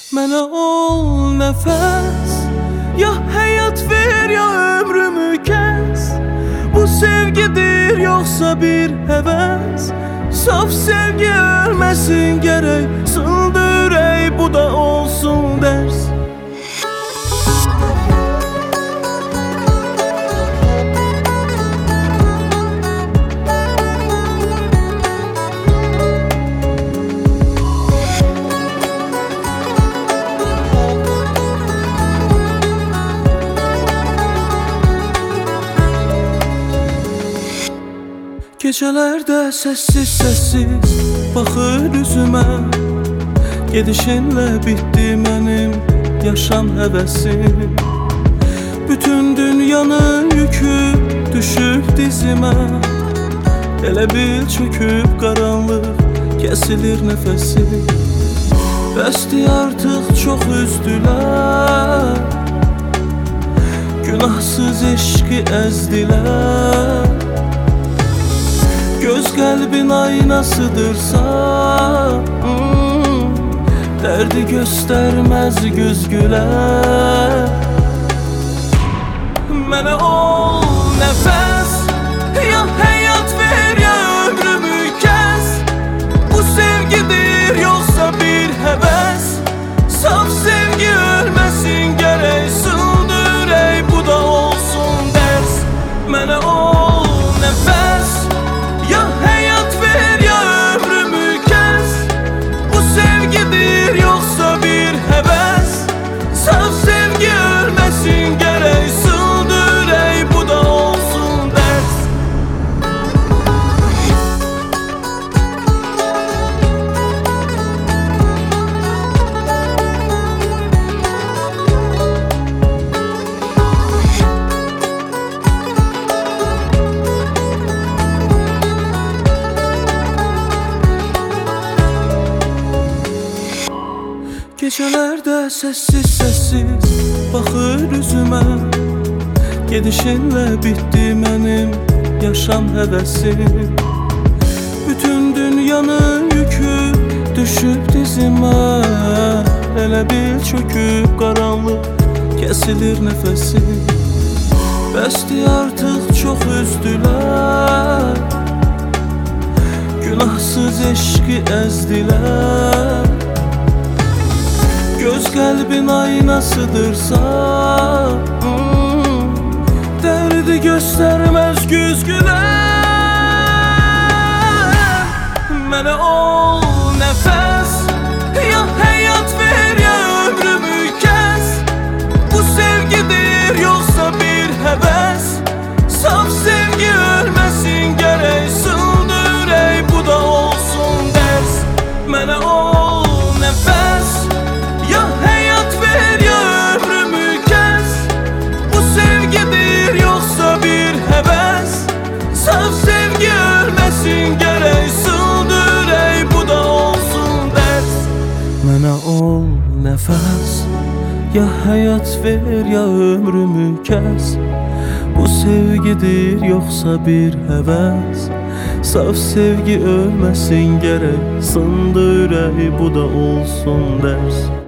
Mənə ol nəfəs, ya həyat ver, ya ömrümü kəs. Bu sevgidir, yoxsa bir həvəs? Saf sevgi ölməsin gərək, sındı ürək, bu da olsun dərs. Gecələrdə səssiz-səssiz baxır üzümə, gedişinlə bitdi mənim yaşam həvəsim. Bütün dünyanın yükü düşüb dizimə, elə bil çöküb qaranlıq, kəsilir nəfəsim. Bəsdir artıq çox üzdülər, günahsız eşqi əzdilər. Göz qəlbin aynasıdırsa, dərdi göstərməz göz gülər. Mənə ol nəfəs, ya həyat ver, ya ömrümü kəs. Bu sevgidir, yoxsa bir həvəs? Saf sevgi ölməsin gərək, sındı ürək, bu da olsun dərs. Mənə ol nəfəs, ya həyat ver, ya ömrümü kəs. Bu sevgidir, yoxsa bir həvəs? Saf sevgi ölməsin gərək, sındı ürək, bu da olsun dərs. Gecələrdə səssiz-səssiz baxır üzümə, gedişinlə bitdi mənim yaşam həvəsim. Bütün dünyanın yükü düşüb dizimə, elə bil çöküb qaranlıq, kəsilir nəfəsim. Bəsdir artıq çox üzdülər, günahsız eşqi əzdilər. Göz qəlbin aynasıdırsa, dərdi göstərməz güz gülər. Mənə ol nəfəs, ya həyat ver, ya ömrümü kəs. Bu sevgidir, yoxsa bir həvəs? Saf sevgi ölməsin gərək, sındı ürək, bu da olsun dərs. Mənə ol nəfəs, ya həyat ver, ya ömrümü kəs. Bu sevgidir, yoxsa bir həvəs? Saf sevgi ölməsin gərək, sındı ürək, bu da olsun dərs. Mənə ol nəfəs, ya həyat ver, ya ömrümü kəs. Bu sevgidir, yoxsa bir həvəs? Saf sevgi ölməsin gərək, sındı ürək, bu da olsun dərs.